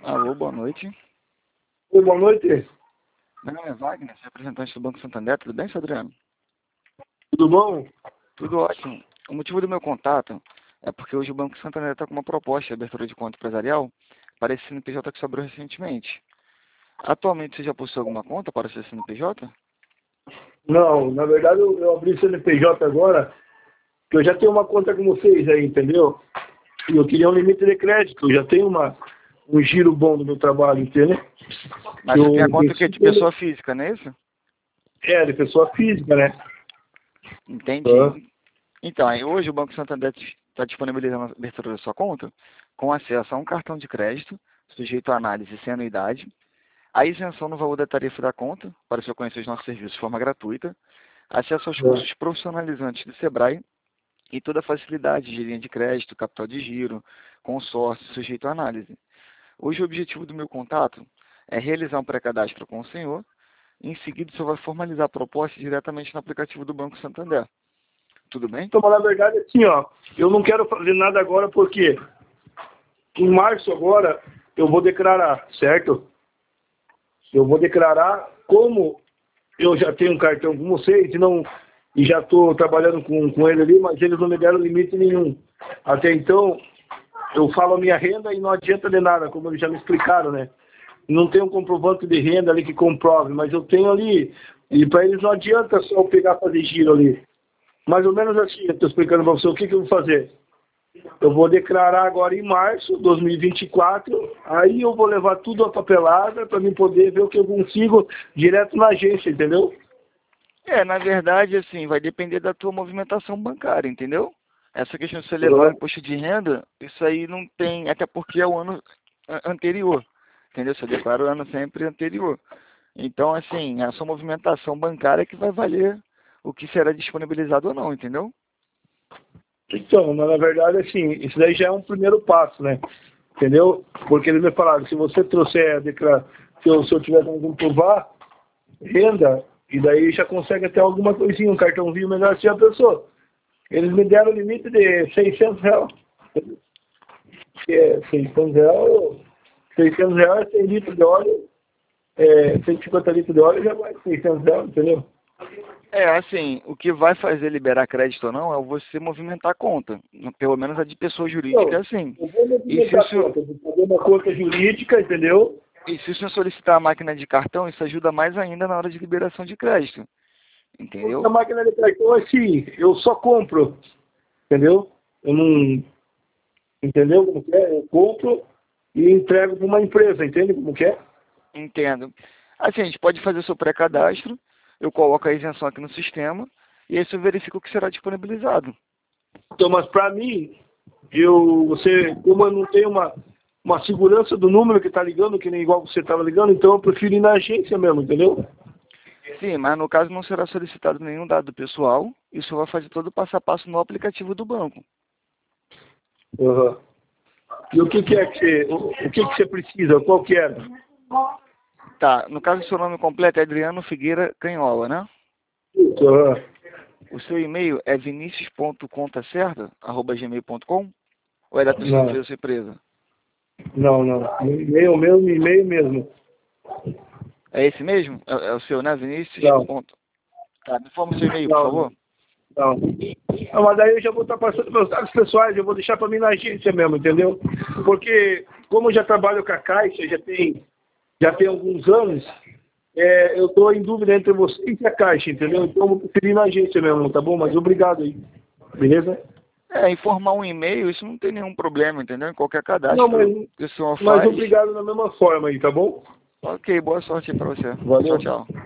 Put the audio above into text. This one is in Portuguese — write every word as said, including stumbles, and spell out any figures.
Alô, boa noite. Oi, boa noite. Meu nome é Wagner, sou representante do Banco Santander. Tudo bem, seu Adriano? Tudo bom? Tudo ótimo. O motivo do meu contato é porque hoje o Banco Santander está com uma proposta de abertura de conta empresarial para esse C N P J que se abriu recentemente. Atualmente, você já possui alguma conta para esse C N P J? Não, na verdade eu, eu abri C N P J agora, que eu já tenho uma conta com vocês aí, entendeu? E eu queria um limite de crédito, eu já tenho uma, um giro bom do meu trabalho, entendeu? Mas eu, você tem a conta que é de pessoa física, não é isso? É, de pessoa física, né? Entendi. Ah. Então, aí hoje o Banco Santander está disponibilizando a abertura da sua conta com acesso a um cartão de crédito, sujeito à análise sem anuidade, a isenção no valor da tarifa da conta, para você conhecer os nossos serviços de forma gratuita, acesso aos cursos profissionalizantes do Sebrae e toda a facilidade de linha de crédito, capital de giro, consórcio, sujeito à análise. Hoje o objetivo do meu contato é realizar um pré-cadastro com o senhor, e em seguida o senhor vai formalizar a proposta diretamente no aplicativo do Banco Santander. Tudo bem? Então, na verdade, assim, ó, eu não quero fazer nada agora porque em março agora eu vou declarar, certo? Eu vou declarar como eu já tenho um cartão com vocês e, não, e já estou trabalhando com, com ele ali, mas eles não me deram limite nenhum. Até então, eu falo a minha renda e não adianta de nada, como eles já me explicaram, né? Não tem um comprovante de renda ali que comprove, mas eu tenho ali, e para eles não adianta só eu pegar fazer giro ali. Mais ou menos assim, eu estou explicando para você o que, que eu vou fazer. Eu vou declarar agora em março de dois mil e vinte e quatro, aí eu vou levar tudo a papelada para mim poder ver o que eu consigo direto na agência, entendeu? É, na verdade, assim, vai depender da tua movimentação bancária, entendeu? Essa questão de você levar o imposto de renda, isso aí não tem, até porque é o ano anterior, entendeu? Você declara o ano sempre anterior. Então, assim, a sua movimentação bancária é que vai valer o que será disponibilizado ou não, entendeu? Então, na verdade, assim, isso daí já é um primeiro passo, né? Entendeu? Porque eles me falaram, se você trouxer a declaração, se eu, se eu tiver como comprovar renda, e daí já consegue até alguma coisinha, um cartãozinho melhor assim a pessoa. Eles me deram o limite de seiscentos reais. Que é seiscentos reais, seiscentos reais, cem litros de óleo, é, cento e cinquenta litros de óleo já vai seiscentos reais, entendeu? É, assim, o que vai fazer liberar crédito ou não é você movimentar a conta. Pelo menos a de pessoa jurídica é Então, assim. eu vou E se movimentar o a senhor, conta, vou fazer uma conta jurídica, entendeu? e se o senhor solicitar a máquina de cartão, isso ajuda mais ainda na hora de liberação de crédito. Porque a Entendeu? máquina de cartão é assim, eu só compro, entendeu? Eu não, entendeu como que é? Eu compro e entrego para uma empresa, entende como que é? Entendo. Assim, a gente pode fazer o seu pré-cadastro, eu coloco a isenção aqui no sistema, e aí você verifica o que será disponibilizado. Então, mas para mim, eu, você, como eu não tenho uma, uma segurança do número que está ligando, que nem igual você estava ligando, então eu prefiro ir na agência mesmo, entendeu? Sim, mas no caso não será solicitado nenhum dado pessoal, e o senhor vai fazer todo o passo a passo no aplicativo do banco. Uhum. E o que, que é que você, o, o que, que você precisa? Qual que era? Tá, no caso o seu nome completo é Adriano Figueira Canhola, né? Isso, uhum. O seu e-mail é vinicius ponto conta certa arroba gmail ponto com? Ou é da pessoa que Não, fez a sua empresa? não, não. E-mail mesmo, e-mail mesmo. É esse mesmo? É, é o seu, né? Vinicius. Não, Ponto. Tá, me informa o seu e-mail, por não, favor. não. Não, mas daí eu já vou estar passando meus dados pessoais, eu vou deixar para mim na agência mesmo, entendeu? Porque como eu já trabalho com a Caixa, já tem, já tem alguns anos, é, eu estou em dúvida entre vocês e a Caixa, entendeu? Então eu vou preferir ir na agência mesmo, tá bom? Mas obrigado aí, beleza? É, informar um e-mail, isso não tem nenhum problema, entendeu? Em qualquer Não, mas, cadastro que o senhor mas faz. obrigado da mesma forma aí, tá bom? Ok, boa sorte aí pra você. Tchau, Valeu. tchau.